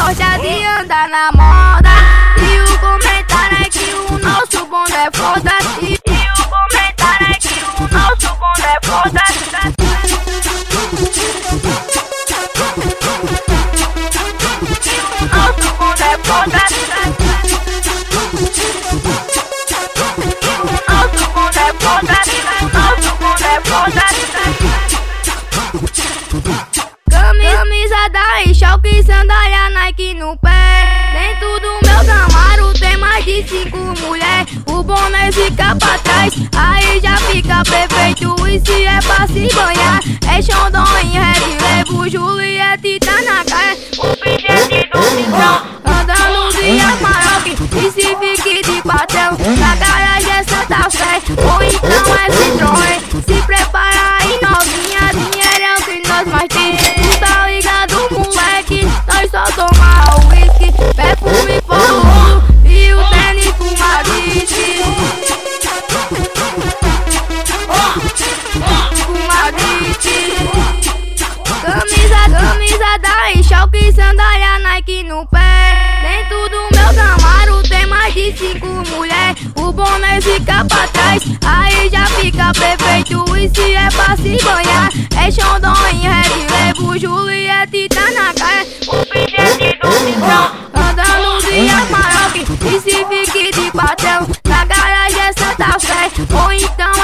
gosta de andar na moda. E o comentário é que o nosso bonde é foda. E o comentário é que o nosso bonde é foda. Nosso bonde é foda. Nosso bonde é foda. Nosso bonde é foda. Camisa da Enxoque, sandália Nike no pé. Dentro do meu Camaro tem mais de 5 mulher. O boné fica pra trás, aí já fica perfeito. E se é pra se banhar, é Xandão em relevo. Juliette tá na cara, o pingente do Micrão. Andando de Amarok, e se fique de patrão. Na garagem é Santa Fé, ou então é Citroën. Se prepara aí novinha, dinheiro é o que nós mais temos. Tá ligado, moleque? Nós só toma whisky, perfume fogo e o tênis fumadite. Fumadite. Camisa da Enxoque, sandália Nike no pé. Dentro do meu Camaro tem mais de 5 mulher. O boné fica pra trás, aí já fica perfeito. E se é pra se banhar, é Xandão em relevo. Juliette tá na cara, o pingente do Micrão. Andando de Amarok, e se fique de patrão. Na garagem é Santa Fé, ou então